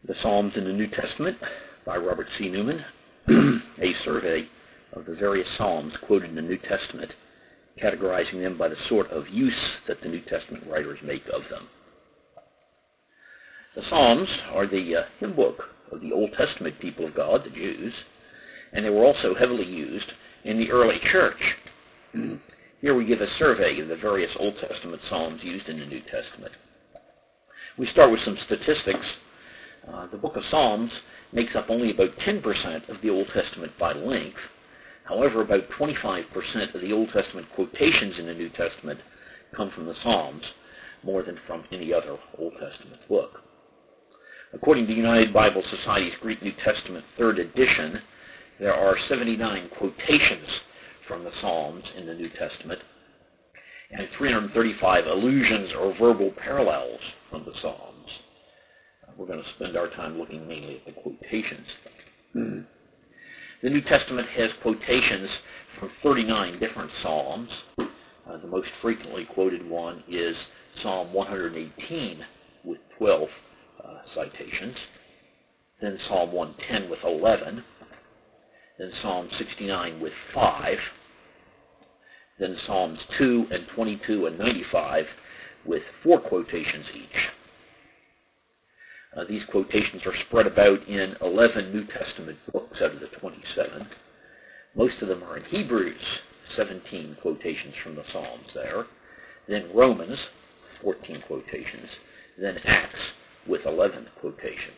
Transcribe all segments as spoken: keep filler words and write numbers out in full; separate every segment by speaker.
Speaker 1: The Psalms in the New Testament by Robert C. Newman, a survey of the various Psalms quoted in the New Testament, categorizing them by the sort of use that the New Testament writers make of them. The Psalms are the uh, hymn book of the Old Testament people of God, the Jews, and they were also heavily used in the early church. Here we give a survey of the various Old Testament Psalms used in the New Testament. We start with some statistics. Uh, the book of Psalms makes up only about ten percent of the Old Testament by length. However, about twenty-five percent of the Old Testament quotations in the New Testament come from the Psalms, more than from any other Old Testament book. According to United Bible Society's Greek New Testament third edition, there are seventy-nine quotations from the Psalms in the New Testament, and three hundred thirty-five allusions or verbal parallels from the Psalms. We're going to spend our time looking mainly at the quotations. Hmm. The New Testament has quotations from thirty-nine different Psalms. Uh, the most frequently quoted one is Psalm one hundred eighteen with twelve uh, citations, then Psalm one ten with eleven, then Psalm sixty-nine with five, then Psalms two and twenty-two and ninety-five with four quotations each. Uh, these quotations are spread about in eleven New Testament books out of the twenty-seven. Most of them are in Hebrews, seventeen quotations from the Psalms there. Then Romans, fourteen quotations. Then Acts with eleven quotations.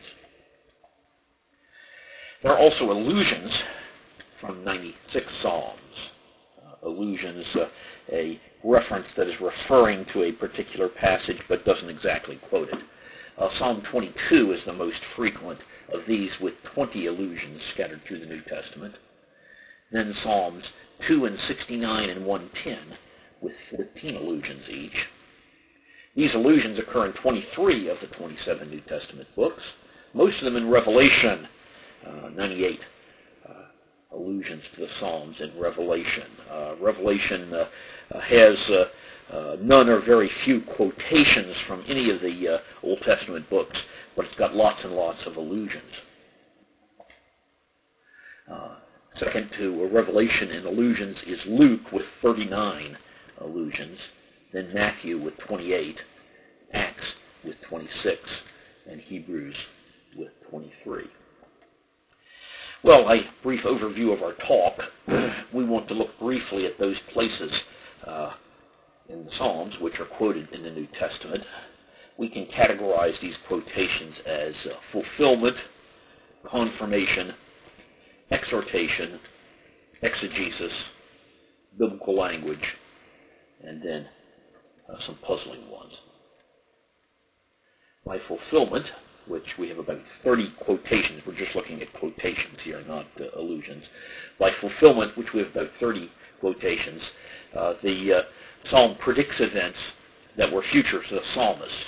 Speaker 1: There are also allusions from ninety-six Psalms. Uh, allusions, uh, a reference that is referring to a particular passage but doesn't exactly quote it. Uh, Psalm twenty-two is the most frequent of these, with twenty allusions scattered through the New Testament. Then Psalms two and sixty-nine and one ten, with fourteen allusions each. These allusions occur in twenty-three of the twenty-seven New Testament books, most of them in Revelation, uh, ninety-eight uh, allusions to the Psalms in Revelation. Uh, Revelation uh, uh, has uh, Uh, none or very few quotations from any of the uh, Old Testament books, but it's got lots and lots of allusions. Uh, second to uh, Revelation in allusions is Luke with thirty-nine allusions, then Matthew with twenty-eight, Acts with twenty-six, and Hebrews with twenty-three. Well, a brief overview of our talk. We want to look briefly at those places uh, in the Psalms which are quoted in the New Testament. We can categorize these quotations as uh, fulfillment, confirmation, exhortation, exegesis, biblical language, and then uh, some puzzling ones. By fulfillment, which we have about thirty quotations, we're just looking at quotations here, not uh, allusions. By fulfillment, which we have about thirty quotations, uh, the uh, Psalm predicts events that were future to the psalmist.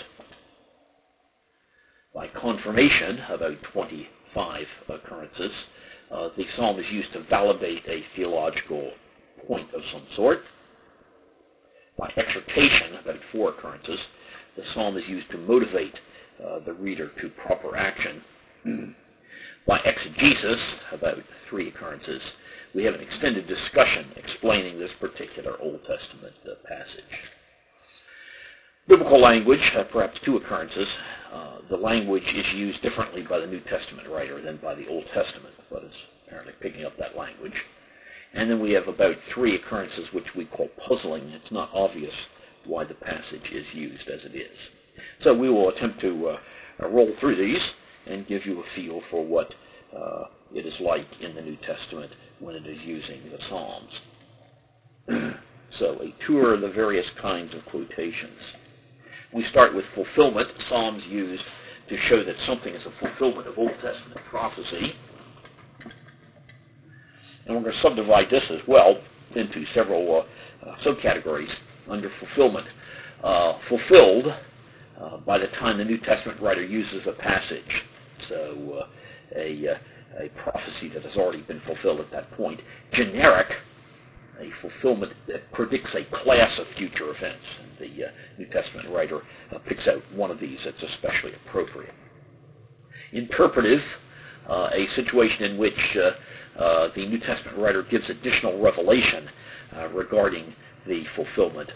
Speaker 1: By confirmation, about twenty-five occurrences, uh, the psalm is used to validate a theological point of some sort. By exhortation, about four occurrences, the psalm is used to motivate uh, the reader to proper action. By exegesis, about three occurrences, we have an extended discussion explaining this particular Old Testament uh, passage. Biblical language, uh, perhaps two occurrences. Uh, the language is used differently by the New Testament writer than by the Old Testament, but it's apparently picking up that language. And then we have about three occurrences which we call puzzling. It's not obvious why the passage is used as it is. So we will attempt to uh, roll through these and give you a feel for what uh, it is like in the New Testament when it is using the Psalms. So, a tour of the various kinds of quotations. We start with fulfillment. Psalms used to show that something is a fulfillment of Old Testament prophecy. And we're going to subdivide this as well into several uh, uh, subcategories under fulfillment. Uh, fulfilled uh, by the time the New Testament writer uses a passage. So, uh, a... Uh, a prophecy that has already been fulfilled at that point. Generic, a fulfillment that predicts a class of future events. And the uh, New Testament writer uh, picks out one of these that's especially appropriate. interpretive, uh, a situation in which uh, uh, the New Testament writer gives additional revelation uh, regarding the fulfillment.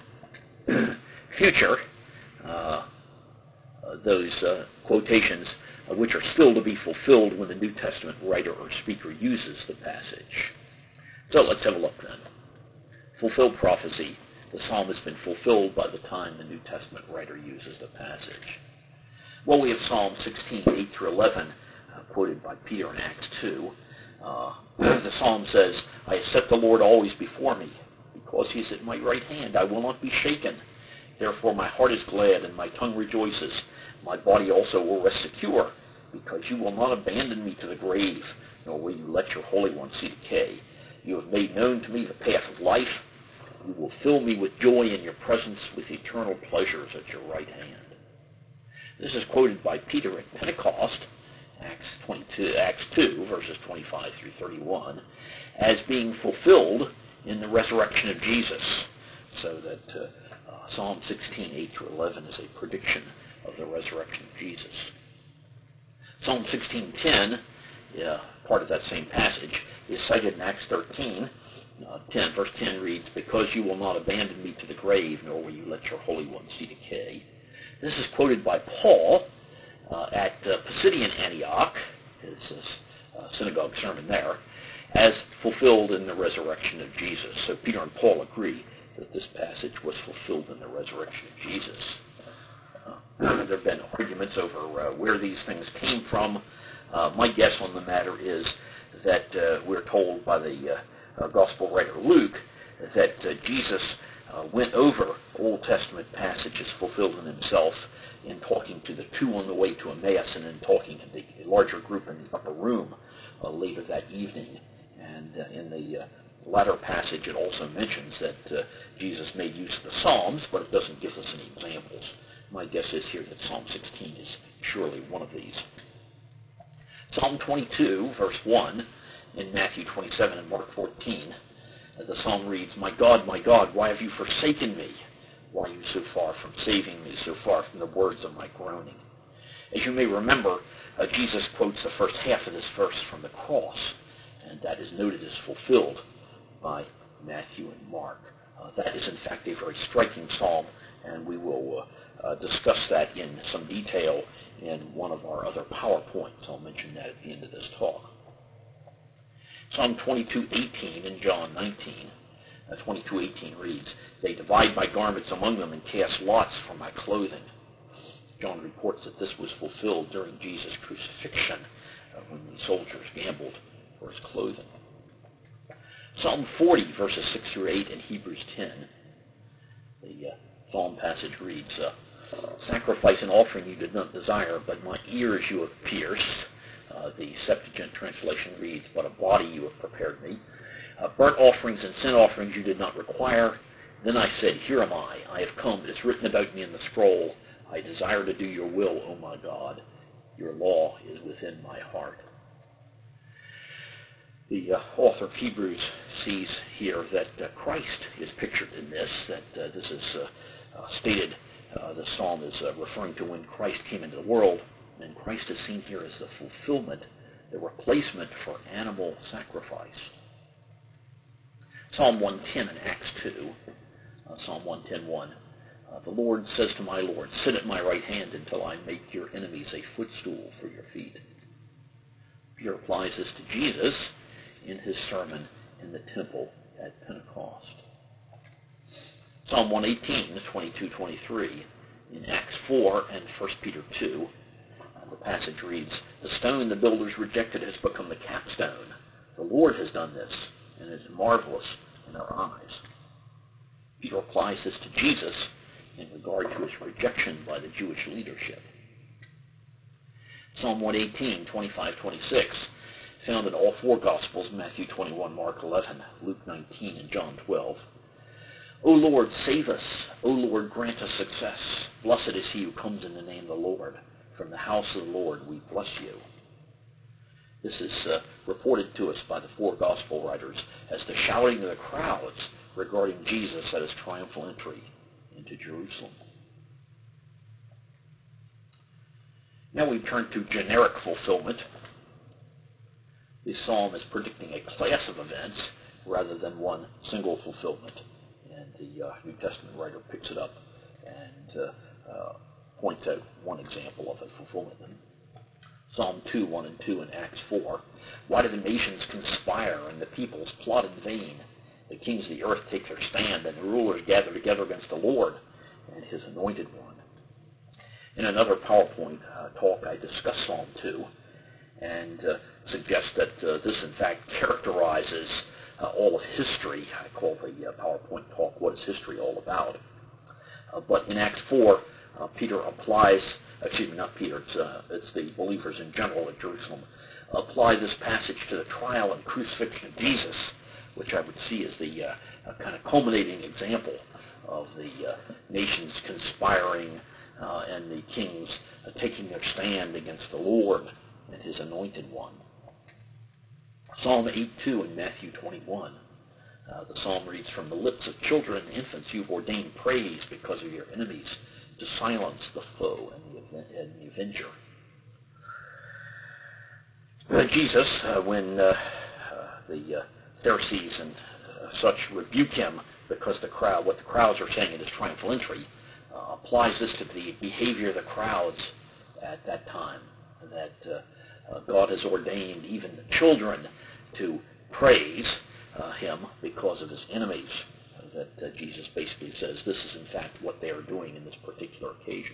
Speaker 1: Future, uh, uh, those uh, quotations uh, which are still to be fulfilled when the New Testament writer or speaker uses the passage. So let's have a look then. Fulfilled prophecy. The psalm has been fulfilled by the time the New Testament writer uses the passage. Well, we have Psalm sixteen, eight through eleven, uh, quoted by Peter in Acts two. Uh, the psalm says, I have set the Lord always before me. Because he is at my right hand, I will not be shaken. Therefore my heart is glad, and my tongue rejoices. My body also will rest secure, because you will not abandon me to the grave, nor will you let your Holy One see decay. You have made known to me the path of life. You will fill me with joy in your presence, with eternal pleasures at your right hand. This is quoted by Peter at Pentecost, Acts twenty-two, Acts two, verses twenty-five through thirty-one, as being fulfilled in the resurrection of Jesus. So that uh, uh, Psalm sixteen, eight through eleven is a prediction of the resurrection of Jesus. Psalm sixteen, ten, yeah, part of that same passage, is cited in Acts thirteen. Uh, ten, verse ten reads, because you will not abandon me to the grave, nor will you let your Holy One see decay. This is quoted by Paul uh, at uh, Pisidian Antioch, his uh, synagogue sermon there, as fulfilled in the resurrection of Jesus. So Peter and Paul agree that this passage was fulfilled in the resurrection of Jesus. Uh, there have been arguments over uh, where these things came from. Uh, my guess on the matter is that uh, we're told by the uh, uh, Gospel writer Luke that uh, Jesus uh, went over Old Testament passages fulfilled in himself in talking to the two on the way to Emmaus, and in talking to the larger group in the upper room uh, later that evening. And uh, in the uh, latter passage, it also mentions that uh, Jesus made use of the Psalms, but it doesn't give us any examples. My guess is here that Psalm sixteen is surely one of these. Psalm twenty-two, verse one, in Matthew twenty-seven and Mark fourteen, uh, the psalm reads, My God, my God, why have you forsaken me? Why are you so far from saving me, so far from the words of my groaning? As you may remember, uh, Jesus quotes the first half of this verse from the cross, and that is noted as fulfilled by Matthew and Mark. Uh, that is, in fact, a very striking psalm, and we will uh, uh, discuss that in some detail in one of our other PowerPoints. I'll mention that at the end of this talk. Psalm twenty-two eighteen in John nineteen. Uh, twenty-two eighteen reads, They divide my garments among them and cast lots for my clothing. John reports that this was fulfilled during Jesus' crucifixion, uh, when the soldiers gambled for his clothing. Psalm forty, verses six through eight, and Hebrews ten. The uh, psalm passage reads, uh, Sacrifice and offering you did not desire, but my ears you have pierced. Uh, the Septuagint translation reads, But a body you have prepared me. Uh, burnt offerings and sin offerings you did not require. Then I said, Here am I. I have come. It is written about me in the scroll. I desire to do your will, O my God. Your law is within my heart. The uh, author of Hebrews sees here that uh, Christ is pictured in this, that uh, this is uh, uh, stated, uh, the psalm is uh, referring to when Christ came into the world, and Christ is seen here as the fulfillment, the replacement for animal sacrifice. Psalm one ten in Acts two, uh, Psalm one ten one, uh, the Lord says to my Lord, Sit at my right hand until I make your enemies a footstool for your feet. Peter applies this to Jesus in his sermon in the temple at Pentecost. Psalm one eighteen, twenty-two twenty-three, in Acts four and First Peter two, uh, the passage reads, The stone the builders rejected has become the capstone. The Lord has done this, and it is marvelous in our eyes. Peter applies this to Jesus in regard to his rejection by the Jewish leadership. Psalm one eighteen, twenty-five twenty-six, found in all four Gospels, Matthew twenty-one, Mark eleven, Luke nineteen, and John twelve. O Lord, save us. O Lord, grant us success. Blessed is he who comes in the name of the Lord. From the house of the Lord we bless you. This is uh, reported to us by the four Gospel writers as the shouting of the crowds regarding Jesus at his triumphal entry into Jerusalem. Now we turn to generic fulfillment. The psalm is predicting a class of events rather than one single fulfillment. And the uh, New Testament writer picks it up and uh, uh, points out one example of a fulfillment. Psalm two, one and two and Acts four. Why do the nations conspire and the peoples plot in vain? The kings of the earth take their stand and the rulers gather together against the Lord and his anointed one. In another PowerPoint uh, talk, I discussed Psalm two and uh, suggest that uh, this, in fact, characterizes uh, all of history. I call the uh, PowerPoint talk, What is History All About? Uh, but in Acts four, uh, Peter applies, excuse me, not Peter, it's, uh, it's the believers in general at Jerusalem, apply this passage to the trial and crucifixion of Jesus, which I would see as the uh, kind of culminating example of the uh, nations conspiring uh, and the kings uh, taking their stand against the Lord and his anointed one. Psalm eight two in Matthew twenty-one. Uh, the psalm reads, "From the lips of children and infants you've ordained praise because of your enemies, to silence the foe and the, and the avenger." Uh, Jesus, uh, when uh, uh, the uh, Pharisees and uh, such rebuke him because the crowd, what the crowds are saying in his triumphal entry, uh, applies this to the behavior of the crowds at that time, that uh, uh, God has ordained even the children to praise uh, him because of his enemies. Uh, that uh, Jesus basically says this is in fact what they are doing in this particular occasion.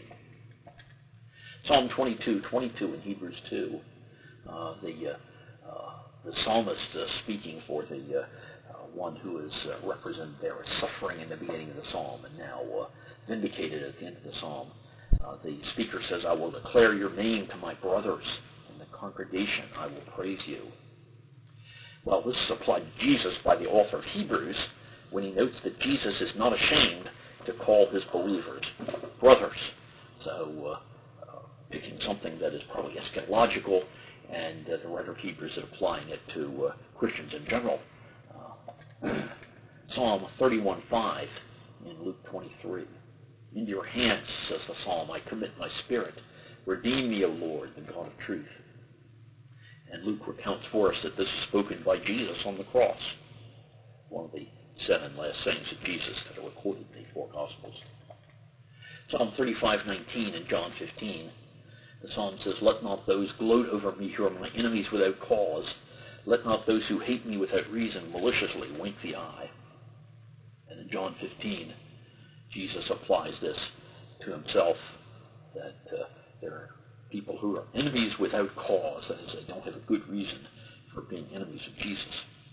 Speaker 1: Psalm twenty-two, twenty-two in Hebrews two, uh, the uh, uh, the psalmist uh, speaking for the uh, uh, one who is uh, represented there as suffering in the beginning of the psalm and now uh, vindicated at the end of the psalm. Uh, the speaker says, "I will declare your name to my brothers. In the congregation I will praise you." Well, this is applied to Jesus by the author of Hebrews when he notes that Jesus is not ashamed to call his believers brothers. So uh, uh, picking something that is probably eschatological, and uh, the writer of Hebrews is applying it to uh, Christians in general. Uh, Psalm thirty-one five in Luke twenty-three. "Into your hands," says the psalm, "I commit my spirit. Redeem me, O Lord, the God of truth." And Luke recounts for us that this is spoken by Jesus on the cross, one of the seven last sayings of Jesus that are recorded in the four Gospels. Psalm thirty-five nineteen and John fifteen. The psalm says, "Let not those gloat over me who are my enemies without cause. Let not those who hate me without reason maliciously wink the eye." And in John fifteen, Jesus applies this to himself, that uh, there are people who are enemies without cause. That is, they don't have a good reason for being enemies of Jesus.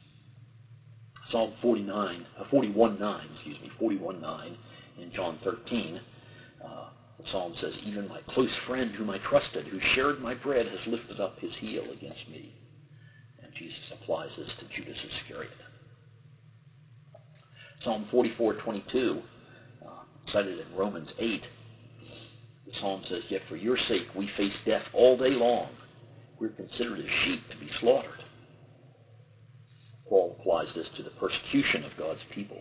Speaker 1: Psalm forty-nine, uh, forty-one nine, excuse me, forty-one nine in John thirteen, uh, the psalm says, "Even my close friend whom I trusted, who shared my bread, has lifted up his heel against me." And Jesus applies this to Judas Iscariot. Psalm forty-four twenty-two, uh, cited in Romans eight, the psalm says, "Yet for your sake we face death all day long. We're considered as sheep to be slaughtered." Paul applies this to the persecution of God's people.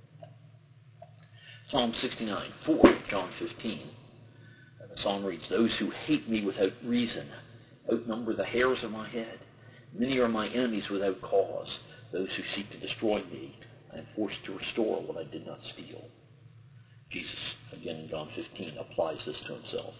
Speaker 1: Psalm sixty-nine four, John fifteen. The psalm reads, "Those who hate me without reason outnumber the hairs of my head. Many are my enemies without cause. Those who seek to destroy me, I am forced to restore what I did not steal." Jesus, again in John fifteen, applies this to himself.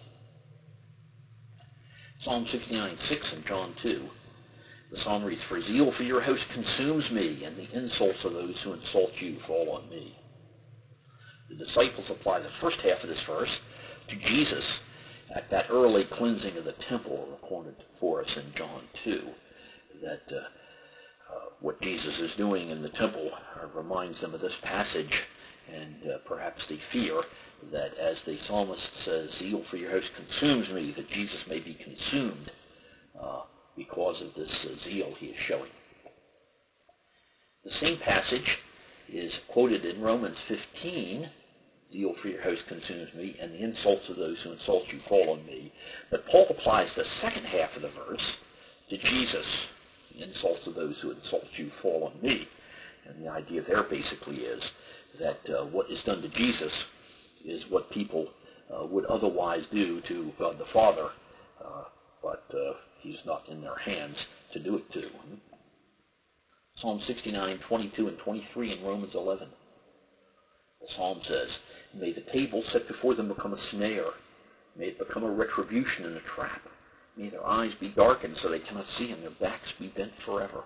Speaker 1: Psalm sixty-nine six in John two. The psalm reads, "For zeal for your house consumes me, and the insults of those who insult you fall on me." The disciples apply the first half of this verse to Jesus at that early cleansing of the temple recorded for us in John two. That uh, uh, what Jesus is doing in the temple uh, reminds them of this passage, and uh, perhaps they fear that, as the psalmist says, "Zeal for your house consumes me," that Jesus may be consumed uh, because of this uh, zeal he is showing. The same passage is quoted in Romans fifteen, "Zeal for your house consumes me, and the insults of those who insult you fall on me." But Paul applies the second half of the verse to Jesus. "The insults of those who insult you fall on me." And the idea there basically is that uh, what is done to Jesus is what people uh, would otherwise do to God the Father uh, but uh, he's not in their hands to do it to. Psalm sixty-nine, twenty-two and twenty-three in Romans eleven. The psalm says, may the table set before them become a snare. May it become a retribution and a trap. May their eyes be darkened so they cannot see, and their backs be bent forever.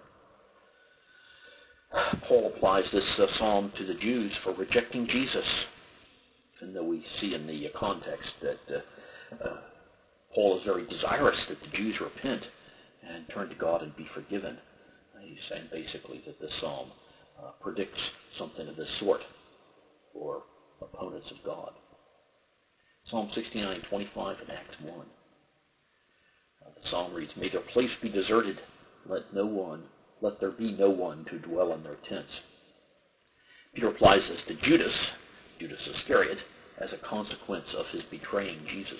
Speaker 1: Paul applies this uh, psalm to the Jews for rejecting Jesus. Even though we see in the uh, context that uh, uh, Paul is very desirous that the Jews repent and turn to God and be forgiven. Uh, he's saying basically that this psalm uh, predicts something of this sort for opponents of God. Psalm sixty-nine, twenty-five in Acts one. Uh, the psalm reads, may their place be deserted, let no one, let there be no one to dwell in their tents. Peter applies this to Judas, Judas Iscariot, as a consequence of his betraying Jesus.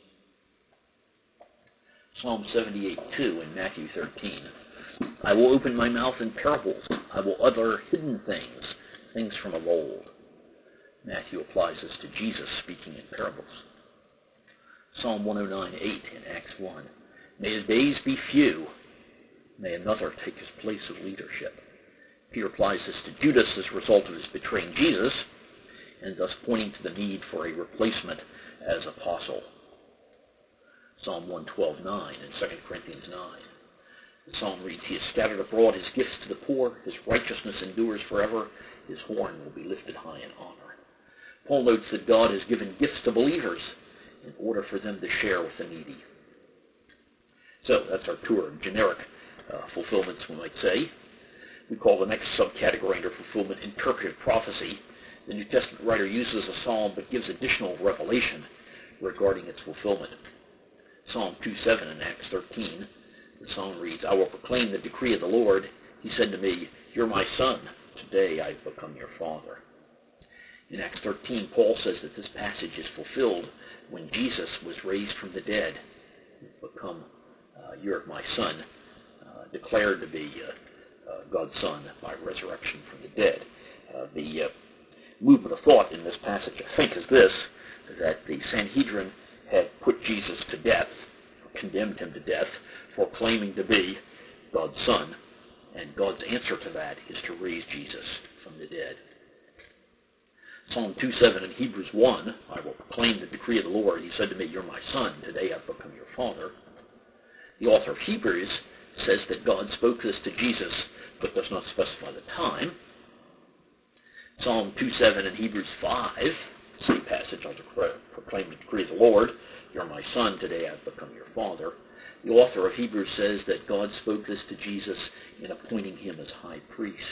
Speaker 1: Psalm seventy-eight, two in Matthew thirteen. I will open my mouth in parables. I will utter hidden things, things from of old. Matthew applies this to Jesus speaking in parables. Psalm one oh nine, eight in Acts one. May his days be few. May another take his place of leadership. Peter applies this to Judas as a result of his betraying Jesus, and thus pointing to the need for a replacement as apostle. Psalm one twelve, nine in Second Corinthians nine. The psalm reads, he has scattered abroad his gifts to the poor. His righteousness endures forever. His horn will be lifted high in honor. Paul notes that God has given gifts to believers in order for them to share with the needy. So that's our tour of generic uh, fulfillments, we might say. We call the next subcategory under fulfillment interpretive prophecy. The New Testament writer uses a psalm but gives additional revelation regarding its fulfillment. Psalm two seven in Acts thirteen, the psalm reads, I will proclaim the decree of the Lord. He said to me, you're my son. Today I've become your father. In Acts thirteen, Paul says that this passage is fulfilled when Jesus was raised from the dead. Become, uh, you're my son, uh, declared to be uh, uh, God's son by resurrection from the dead. Uh, the uh, movement of thought in this passage, I think, is this, that the Sanhedrin had put Jesus to death, condemned him to death, for claiming to be God's son, and God's answer to that is to raise Jesus from the dead. Psalm two seven in Hebrews one, I will proclaim the decree of the Lord. He said to me, you're my son. Today I've become your father. The author of Hebrews says that God spoke this to Jesus, but does not specify the time. Psalm two seven in Hebrews five, same passage, I'll proclaim the decree of the Lord. You're my son. Today I've become your father. The author of Hebrews says that God spoke this to Jesus in appointing him as high priest.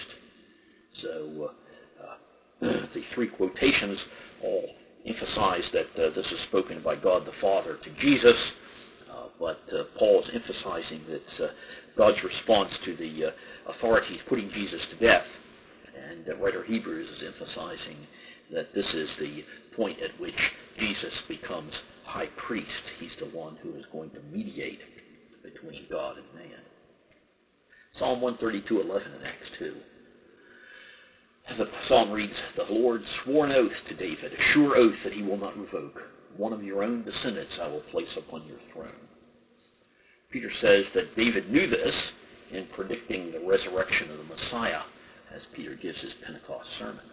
Speaker 1: So uh, uh, the three quotations all emphasize that uh, this is spoken by God the Father to Jesus, uh, but uh, Paul is emphasizing that uh, God's response to the uh, authorities putting Jesus to death, and the writer of Hebrews is emphasizing that this is the point at which Jesus becomes high priest. He's the one who is going to mediate between God and man. Psalm one thirty-two, eleven in Acts two. The psalm reads, the Lord swore an oath to David, a sure oath that he will not revoke. One of your own descendants I will place upon your throne. Peter says that David knew this in predicting the resurrection of the Messiah as Peter gives his Pentecost sermon.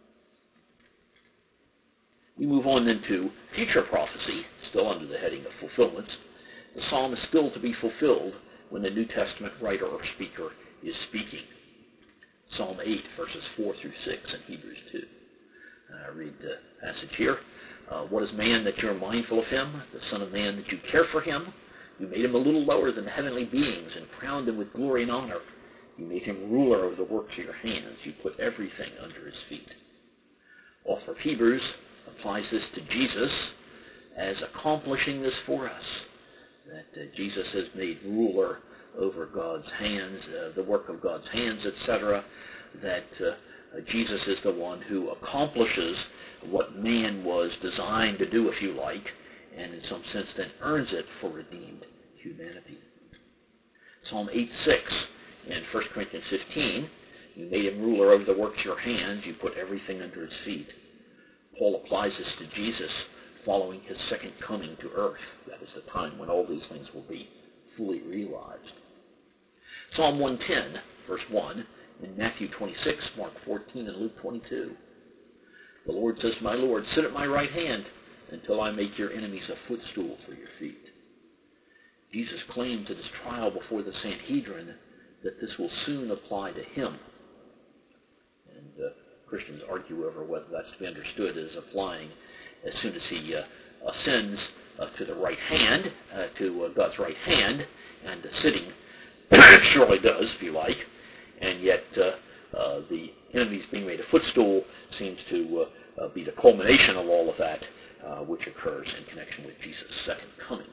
Speaker 1: We move on then to future prophecy, still under the heading of fulfillments. The psalm is still to be fulfilled when the New Testament writer or speaker is speaking. Psalm eight, verses four through six in Hebrews two. I read the passage here. Uh, what is man that you're mindful of him? The Son of Man that you care for him? You made him a little lower than the heavenly beings and crowned him with glory and honor. You made him ruler over the works of your hands. You put everything under his feet. Author of Hebrews applies this to Jesus as accomplishing this for us, that uh, Jesus has made ruler over God's hands, uh, the work of God's hands, et cetera, that uh, Jesus is the one who accomplishes what man was designed to do, if you like, and in some sense then earns it for redeemed humanity. Psalm eight six in First Corinthians fifteen, you made him ruler over the works of your hands, you put everything under his feet. Paul applies this to Jesus following his second coming to earth. That is the time when all these things will be fully realized. Psalm one ten, verse one, in Matthew twenty-six, Mark fourteen, and Luke twenty-two. The Lord says to my Lord, sit at my right hand until I make your enemies a footstool for your feet. Jesus claims at his trial before the Sanhedrin that this will soon apply to him. And uh, Christians argue over whether that's to be understood as applying as soon as he uh, ascends uh, to the right hand, uh, to uh, God's right hand, and uh, sitting surely does, if you like, and yet uh, uh, the enemies being made a footstool seems to uh, uh, be the culmination of all of that, uh, which occurs in connection with Jesus' second coming.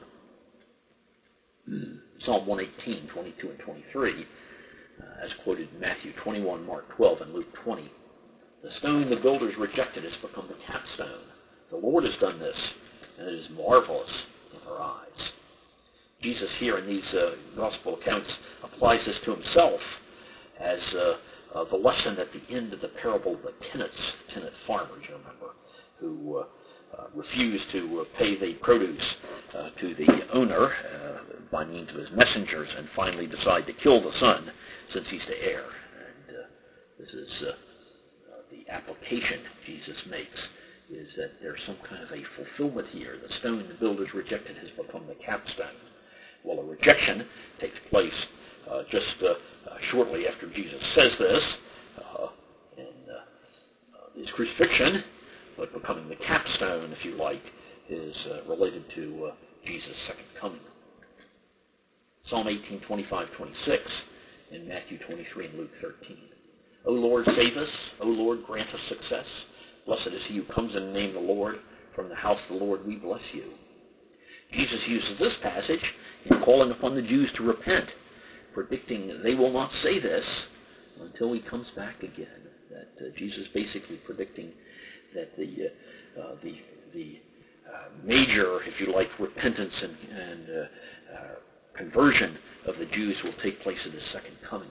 Speaker 1: Psalm one eighteen, twenty-two and twenty-three, uh, as quoted in Matthew twenty-one, Mark twelve, and Luke twenty. The stone the builders rejected has become the capstone. The Lord has done this, and it is marvelous in our eyes. Jesus here in these uh, gospel accounts applies this to himself as uh, uh, the lesson at the end of the parable of the tenants, tenant farmers, you remember, who uh, uh, refused to uh, pay the produce uh, to the owner uh, by means of his messengers, and finally decide to kill the son since he's the heir. And uh, this is uh, uh, the application Jesus makes, is that there's some kind of a fulfillment here. The stone the builders rejected has become the capstone. Well, a rejection takes place uh, just uh, uh, shortly after Jesus says this uh, in uh, uh, his crucifixion, but becoming the capstone, if you like, is uh, related to uh, Jesus' second coming. Psalm eighteen, twenty-five, twenty-six, in Matthew twenty-three and Luke thirteen. O Lord, save us. O Lord, grant us success. Blessed is he who comes in the name of the Lord. From the house of the Lord we bless you. Jesus uses this passage in calling upon the Jews to repent, predicting they will not say this until he comes back again. That uh, Jesus basically predicting that the uh, uh, the the uh, major, if you like, repentance and, and uh, uh, conversion of the Jews will take place in his second coming.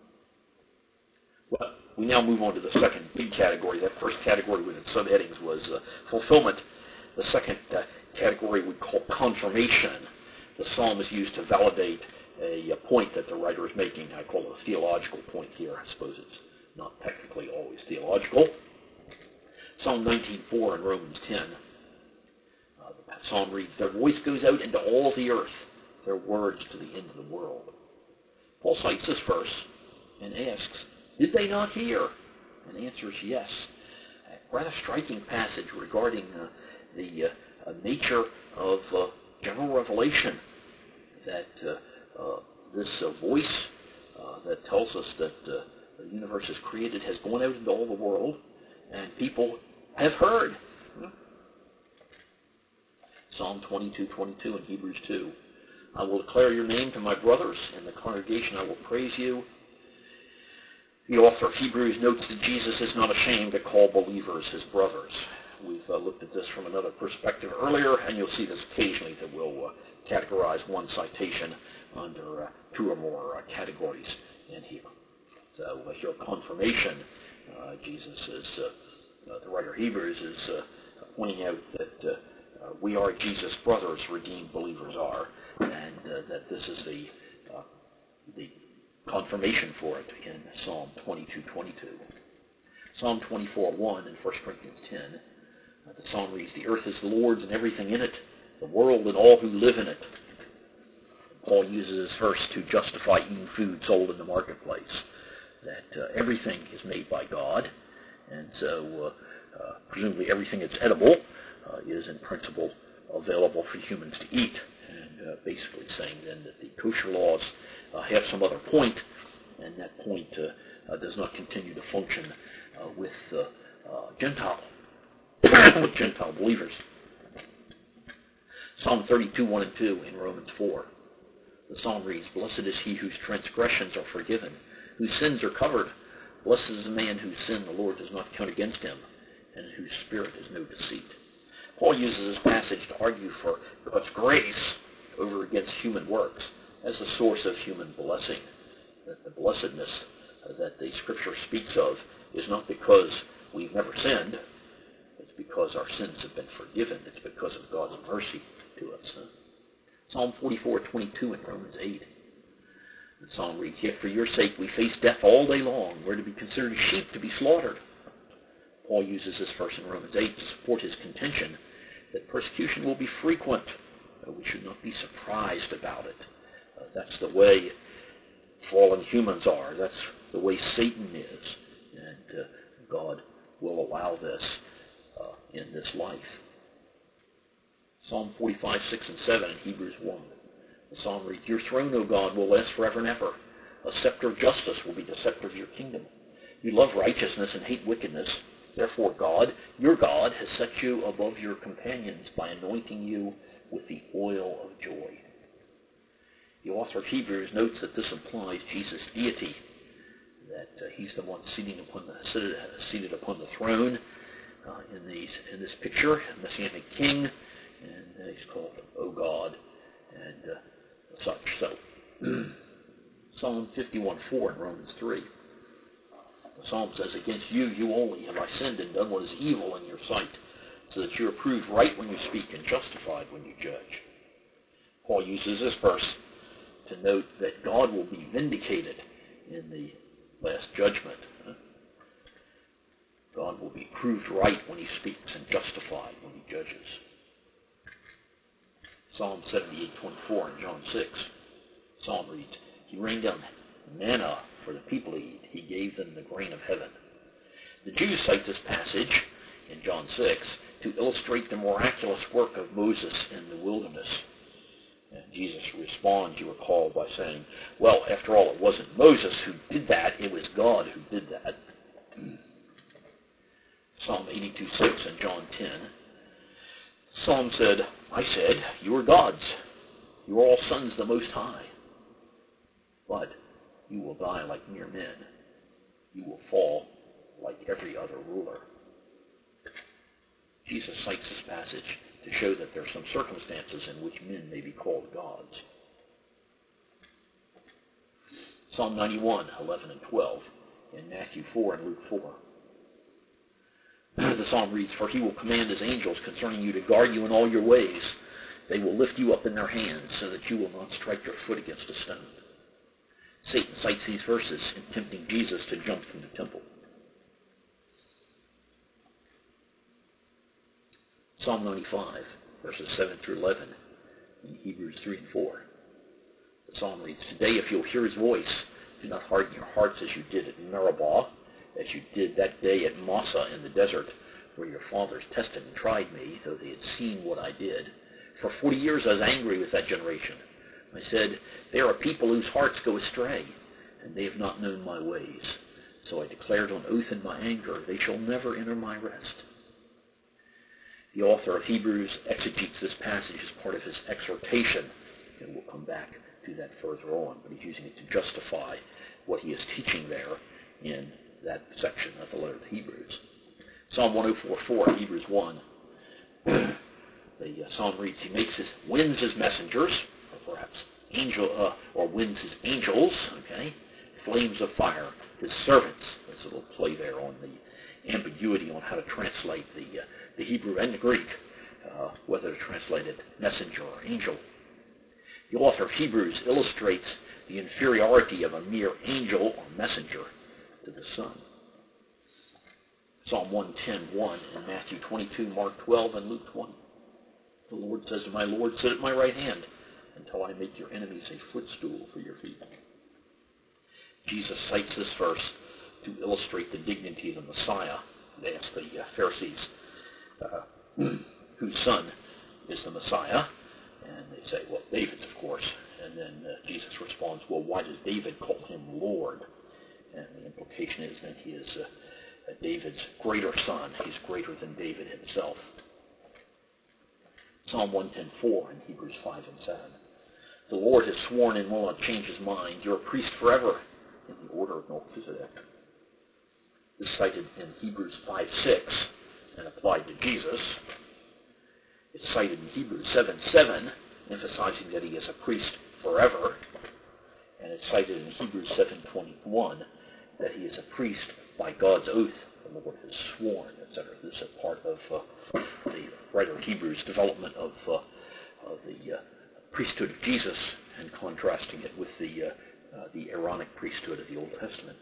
Speaker 1: Well, we now move on to the second big category. That first category with its subheadings was uh, fulfillment. The second uh, category we call confirmation. The psalm is used to validate a, a point that the writer is making. I call it a theological point here. I suppose it's not technically always theological. Psalm nineteen four and Romans ten. Uh, the psalm reads, their voice goes out into all the earth, their words to the end of the world. Paul cites this verse and asks, did they not hear? And the answer is yes. A rather striking passage regarding uh, the uh, uh, nature of uh, general revelation, that uh, uh, this uh, voice uh, that tells us that uh, the universe is created has gone out into all the world, and people have heard. Hmm? Psalm twenty-two, twenty-two in Hebrews two. I will declare your name to my brothers. In the congregation I will praise you. The author of Hebrews notes that Jesus is not ashamed to call believers his brothers. We've uh, looked at this from another perspective earlier, and you'll see this occasionally that we'll uh, categorize one citation under uh, two or more uh, categories in here. So uh, here, confirmation, uh, Jesus is, uh, uh, the writer of Hebrews is uh, pointing out that uh, uh, we are Jesus' brothers, redeemed believers are, and uh, that this is the uh, the confirmation for it in Psalm twenty-two, twenty-two. Psalm twenty-four, one in First Corinthians ten. Uh, the psalm reads, the earth is the Lord's and everything in it, the world and all who live in it. Paul uses this verse to justify eating food sold in the marketplace, that uh, everything is made by God, and so uh, uh, presumably everything that's edible uh, is in principle available for humans to eat, and uh, basically saying then that the kosher laws uh, have some other point, and that point uh, uh, does not continue to function uh, with uh, uh, Gentile with Gentile believers. Psalm thirty-two, one and two in Romans four. The psalm reads, blessed is he whose transgressions are forgiven, whose sins are covered. Blessed is the man whose sin the Lord does not count against him, and in whose spirit is no deceit. Paul uses this passage to argue for God's grace over against human works as the source of human blessing. That the blessedness that the Scripture speaks of is not because we've never sinned. It's because our sins have been forgiven. It's because of God's mercy to us. Huh? Psalm forty-four twenty-two in Romans eight. The psalm reads, "Yet for your sake we face death all day long. We're to be considered sheep to be slaughtered." Paul uses this verse in Romans eight to support his contention that persecution will be frequent. Uh, we should not be surprised about it. Uh, that's the way fallen humans are. That's the way Satan is. And uh, God will allow this uh, in this life. Psalm forty-five, six, and seven in Hebrews one. The psalm reads, "Your throne, O God, will last forever and ever. A scepter of justice will be the scepter of your kingdom. You love righteousness and hate wickedness. Therefore God, your God, has set you above your companions by anointing you with the oil of joy." The author of Hebrews notes that this implies Jesus' deity, that uh, he's the one seated upon the, seated, seated upon the throne uh, in, these, in this picture, a messianic king, and uh, he's called, O God, and uh, such. So, Psalm fifty-one four in Romans three. The psalm says, "Against you, you only, have I sinned and done what is evil in your sight, so that you are proved right when you speak and justified when you judge." Paul uses this verse to note that God will be vindicated in the last judgment. God will be proved right when he speaks and justified when he judges. Psalm seventy-eight twenty-four in John six. Psalm reads, "He rained down manna for the people to eat. He gave them the grain of heaven." The Jews cite this passage in John six to illustrate the miraculous work of Moses in the wilderness. And Jesus responds, you recall, by saying, well, after all, it wasn't Moses who did that, it was God who did that. Psalm eighty-two six and John ten. Psalm said, "I said, you are gods. You are all sons of the Most High. But you will die like mere men. You will fall like every other ruler." Jesus cites this passage to show that there are some circumstances in which men may be called gods. Psalm ninety-one, eleven and twelve, and Matthew four and Luke four. The psalm reads, "For he will command his angels concerning you to guard you in all your ways. They will lift you up in their hands so that you will not strike your foot against a stone." Satan cites these verses in tempting Jesus to jump from the temple. Psalm ninety-five, verses seven through eleven, in Hebrews three and four. The psalm reads, "Today if you'll hear his voice, do not harden your hearts as you did at Meribah, as you did that day at Massah in the desert, where your fathers tested and tried me, though they had seen what I did. For forty years I was angry with that generation. I said, they are a people whose hearts go astray, and they have not known my ways. So I declared on oath in my anger, they shall never enter my rest." The author of Hebrews exegetes this passage as part of his exhortation, and we'll come back to that further on, but he's using it to justify what he is teaching there in that section of the letter to Hebrews. Psalm one oh four four, Hebrews one. The uh, psalm reads, "He makes his winds his messengers," or perhaps angel, uh, or winds his angels, okay, flames of fire, his servants. There's a little play there on the ambiguity on how to translate the uh, the Hebrew and the Greek, uh, whether to translate it messenger or angel. The author of Hebrews illustrates the inferiority of a mere angel or messenger to the Son. Psalm one ten one and Matthew twenty-two, Mark twelve, and Luke twenty. The Lord says to my Lord, "Sit at my right hand until I make your enemies a footstool for your feet." Jesus cites this verse to illustrate the dignity of the Messiah. They ask the uh, Pharisees, uh, whose son is the Messiah? And they say, well, David's, of course. And then uh, Jesus responds, well, why does David call him Lord? And the implication is that he is uh, David's greater son. He's greater than David himself. Psalm one ten four and Hebrews five and seven. "The Lord has sworn and will not change his mind. You're a priest forever in the order of Melchizedek." This is cited in Hebrews five six and applied to Jesus. It's cited in Hebrews seven seven, emphasizing that he is a priest forever. And it's cited in Hebrews seven twenty-one that he is a priest by God's oath the Lord has sworn, et cetera. This is a part of uh, the writer of Hebrews' development of, uh, of the uh, priesthood of Jesus and contrasting it with the, uh, uh, the Aaronic priesthood of the Old Testament.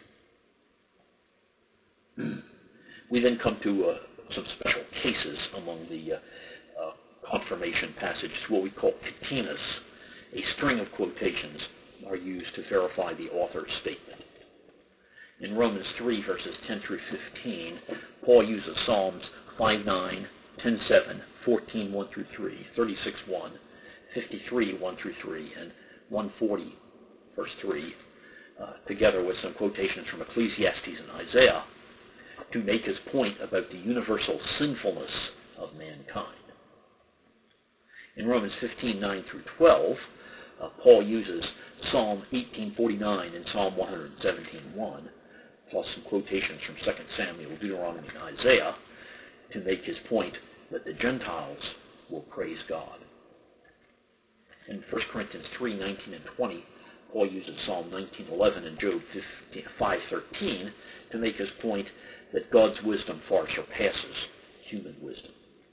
Speaker 1: We then come to uh, some special cases among the uh, uh, confirmation passages, what we call katinas. A string of quotations are used to verify the author's statement. In Romans three, verses ten through fifteen, Paul uses Psalms five nine, ten seven, fourteen one through three, thirty-six one, fifty-three one through three, and one forty, verse three, uh, together with some quotations from Ecclesiastes and Isaiah, to make his point about the universal sinfulness of mankind. In Romans fifteen nine through twelve, uh, Paul uses Psalm eighteen forty-nine and Psalm one seventeen one, plus some quotations from Second Samuel, Deuteronomy, and Isaiah, to make his point that the Gentiles will praise God. In First Corinthians three nineteen and twenty, Paul uses Psalm nineteen eleven and Job five thirteen to make his point that God's wisdom far surpasses human wisdom.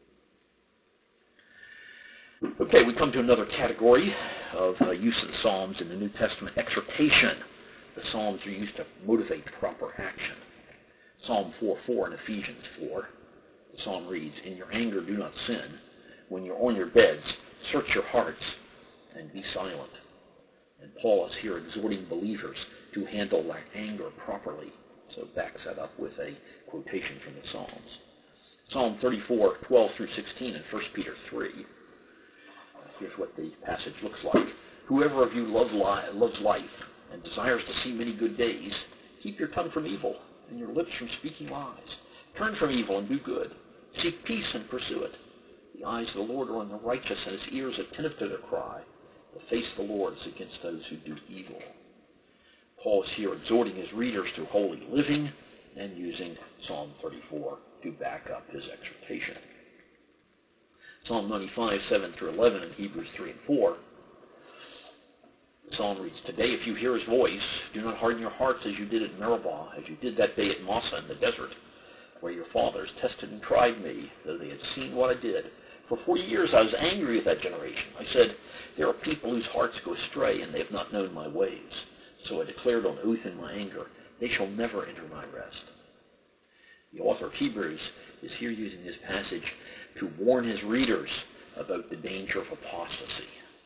Speaker 1: Okay, we come to another category of uh, use of the Psalms in the New Testament, exhortation. The Psalms are used to motivate proper action. Psalm four four and Ephesians four, the Psalm reads, "In your anger do not sin. When you're on your beds, search your hearts and be silent." And Paul is here exhorting believers to handle their anger properly. So backs that up with a quotation from the Psalms. Psalm thirty-four, twelve through sixteen in First Peter three. Here's what the passage looks like. "Whoever of you love li- loves life and desires to see many good days, keep your tongue from evil and your lips from speaking lies. Turn from evil and do good. Seek peace and pursue it. The eyes of the Lord are on the righteous, and his ears attentive to their cry. The face of the Lord is against those who do evil." Paul is here exhorting his readers to holy living and using Psalm thirty-four to back up his exhortation. Psalm ninety-five, seven through eleven in Hebrews three and four. The psalm reads, "Today if you hear his voice, do not harden your hearts as you did at Meribah, as you did that day at Massah in the desert, where your fathers tested and tried me, though they had seen what I did. For forty years I was angry with that generation. I said, there are people whose hearts go astray, and they have not known my ways. So I declared on oath in my anger, they shall never enter my rest." The author of Hebrews is here using this passage to warn his readers about the danger of apostasy.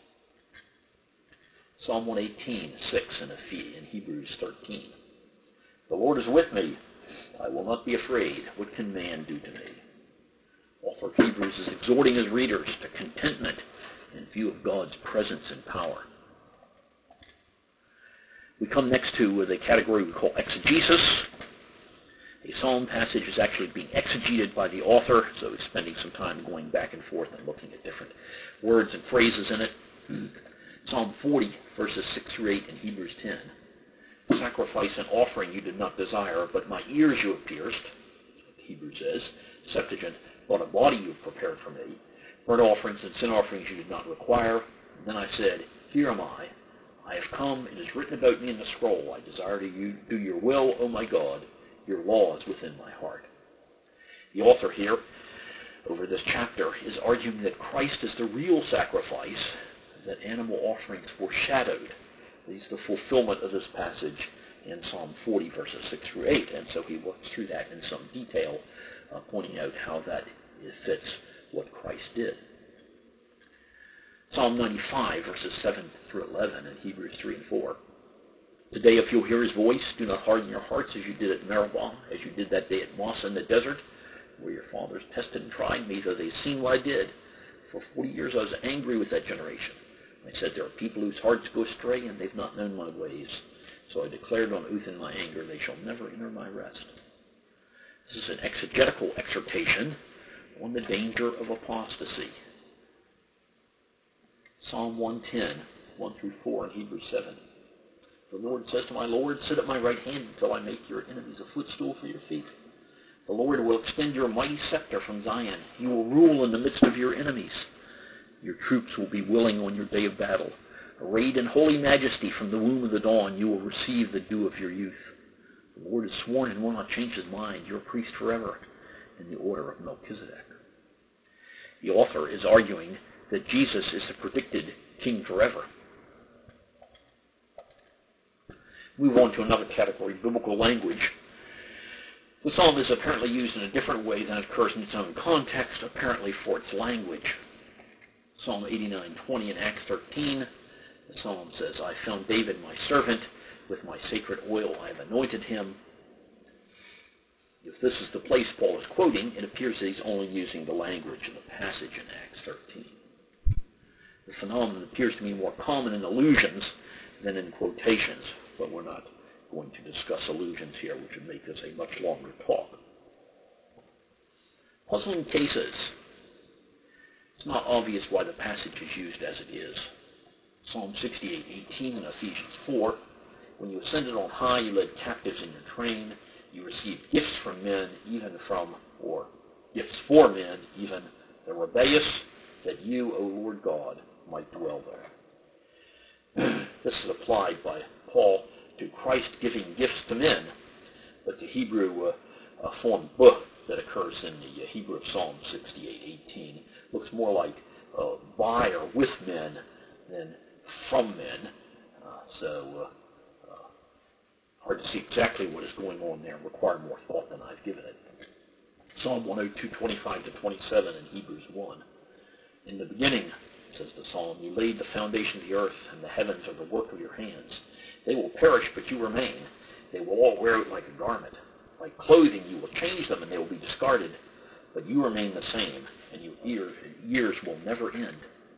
Speaker 1: Psalm one eighteen, six in Hebrews thirteen. "The Lord is with me. I will not be afraid. What can man do to me?" The author of Hebrews is exhorting his readers to contentment in view of God's presence and power. We come next to the category we call exegesis. A psalm passage is actually being exegeted by the author, so he's spending some time going back and forth and looking at different words and phrases in it. Psalm forty, verses six through eight in Hebrews ten. "Sacrifice and offering you did not desire, but my ears you have pierced," Hebrews says. Septuagint, "But a body you have prepared for me. Burnt offerings and sin offerings you did not require. And then I said, here am I. I have come, it is written about me in the scroll. I desire to you, do your will, O my God. Your law is within my heart." The author here, over this chapter, is arguing that Christ is the real sacrifice that animal offerings foreshadowed. This is the fulfillment of this passage in Psalm forty, verses six through eight, and so he works through that in some detail, uh, pointing out how that fits what Christ did. Psalm ninety-five, verses seven through eleven in Hebrews three and four. "Today if you'll hear his voice, do not harden your hearts as you did at Meribah, as you did that day at Massah in the desert, where your fathers tested and tried me, though they had seen what I did. For forty years I was angry with that generation. I said, there are people whose hearts go astray, and they've not known my ways. So I declared on oath in my anger, they shall never enter my rest." This is an exegetical exhortation on the danger of apostasy. Psalm one ten, one through four in Hebrews seven. "The Lord says to my Lord, sit at my right hand until I make your enemies a footstool for your feet. The Lord will extend your mighty scepter from Zion. You will rule in the midst of your enemies. Your troops will be willing on your day of battle. Arrayed in holy majesty from the womb of the dawn, you will receive the dew of your youth. The Lord has sworn and will not change his mind, your priest forever, in the order of Melchizedek. The author is arguing that Jesus is the predicted king forever. Move on to another category, biblical language. The psalm is apparently used in a different way than it occurs in its own context, apparently for its language. Psalm eighty-nine twenty in Acts thirteen, the psalm says, I found David my servant, with my sacred oil I have anointed him. If this is the place Paul is quoting, it appears that he's only using the language of the passage in Acts thirteen. The phenomenon appears to be more common in allusions than in quotations, but we're not going to discuss allusions here, which would make this a much longer talk. Puzzling cases. It's not obvious why the passage is used as it is. Psalm sixty-eight eighteen and Ephesians four, when you ascended on high, you led captives in your train. You received gifts from men, even from, or gifts for men, even the rebellious, that you, O Lord God, might dwell there. This is applied by Paul to Christ giving gifts to men, but the Hebrew uh, uh, form buh that occurs in the uh, Hebrew of Psalm sixty-eight eighteen looks more like uh, by or with men than from men. Uh, so uh, uh, hard to see exactly what is going on there. Require more thought than I've given it. Psalm one oh two twenty-five to twenty-seven in Hebrews one. In the beginning, says the psalm, you laid the foundation of the earth, and the heavens are the work of your hands. They will perish, but you remain. They will all wear out like a garment. Like clothing, you will change them, and they will be discarded. But you remain the same, and your years will never end.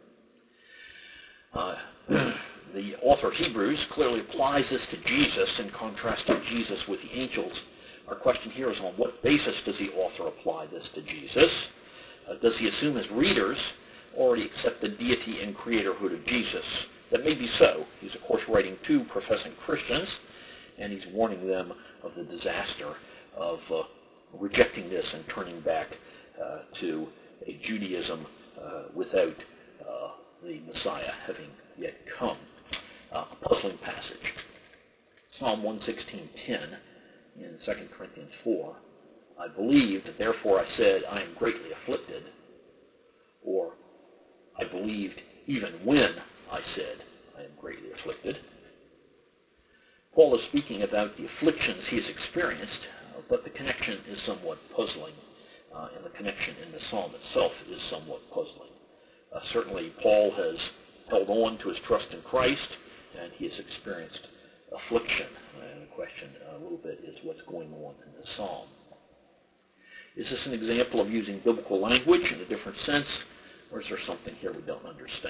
Speaker 1: Uh, the author of Hebrews clearly applies this to Jesus in contrast to Jesus with the angels. Our question here is on what basis does the author apply this to Jesus? Uh, does he assume his readers already accept the deity and creatorhood of Jesus? That may be so. He's, of course, writing to professing Christians, and he's warning them of the disaster of uh, rejecting this and turning back uh, to a Judaism uh, without uh, the Messiah having yet come. Uh, a puzzling passage. Psalm one sixteen ten in Second Corinthians four. I believed, therefore I said, I am greatly afflicted. Or, I believed even when I said, I am greatly afflicted. Paul is speaking about the afflictions he has experienced, uh, but the connection is somewhat puzzling, uh, and the connection in the psalm itself is somewhat puzzling. Uh, certainly, Paul has held on to his trust in Christ, and he has experienced affliction. And the question uh, a little bit is what's going on in the psalm. Is this an example of using biblical language in a different sense, or is there something here we don't understand?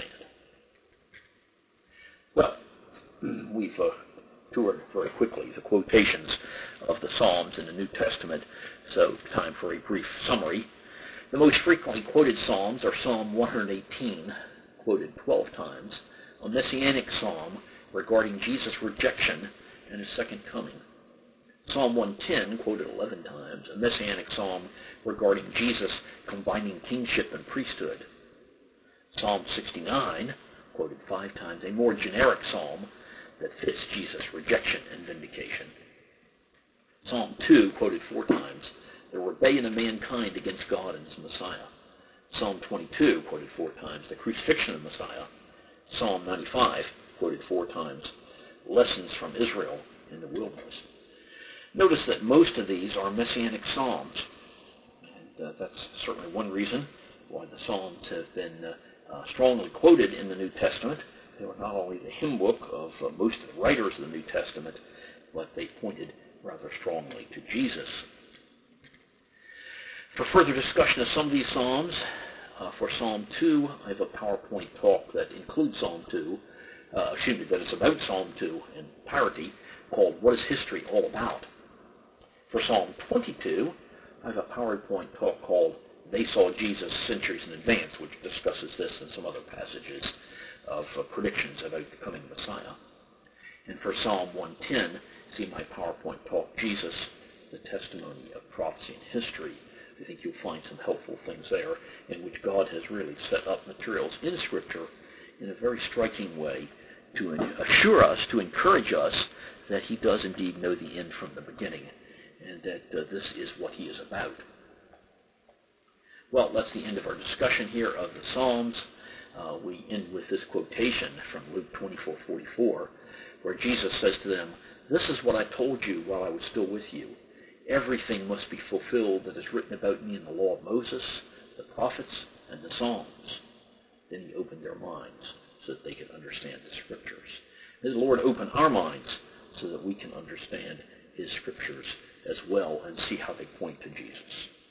Speaker 1: Well, we've uh, toured very quickly the quotations of the Psalms in the New Testament, so time for a brief summary. The most frequently quoted Psalms are Psalm one eighteen, quoted twelve times, a messianic psalm regarding Jesus' rejection and his second coming. Psalm one ten, quoted eleven times, a messianic psalm regarding Jesus combining kingship and priesthood. Psalm sixty-nine, quoted five times, a more generic psalm that fits Jesus' rejection and vindication. Psalm two, quoted four times, the rebellion of mankind against God and his Messiah. Psalm twenty-two, quoted four times, the crucifixion of Messiah. Psalm ninety-five, quoted four times, lessons from Israel in the wilderness. Notice that most of these are messianic psalms, and uh, that's certainly one reason why the Psalms have been uh, uh, strongly quoted in the New Testament. They were not only the hymn book of uh, most of the writers of the New Testament, but they pointed rather strongly to Jesus. For further discussion of some of these Psalms, uh, for Psalm two, I have a PowerPoint talk that includes Psalm two, uh, excuse me, that is about Psalm two in entirety, called What is History All About? For Psalm twenty-two, I have a PowerPoint talk called They Saw Jesus Centuries in Advance, which discusses this and some other passages of uh, predictions about the coming Messiah. And for Psalm one ten, see my PowerPoint talk, Jesus, the Testimony of Prophecy and History. I think you'll find some helpful things there in which God has really set up materials in Scripture in a very striking way to assure us, to encourage us that he does indeed know the end from the beginning, and that uh, this is what he is about. Well, that's the end of our discussion here of the Psalms. Uh, we end with this quotation from Luke twenty-four forty-four, where Jesus says to them, "This is what I told you while I was still with you. Everything must be fulfilled that is written about me in the law of Moses, the prophets, and the Psalms." Then he opened their minds so that they could understand the Scriptures. May the Lord open our minds so that we can understand his Scriptures as well and see how they point to Jesus.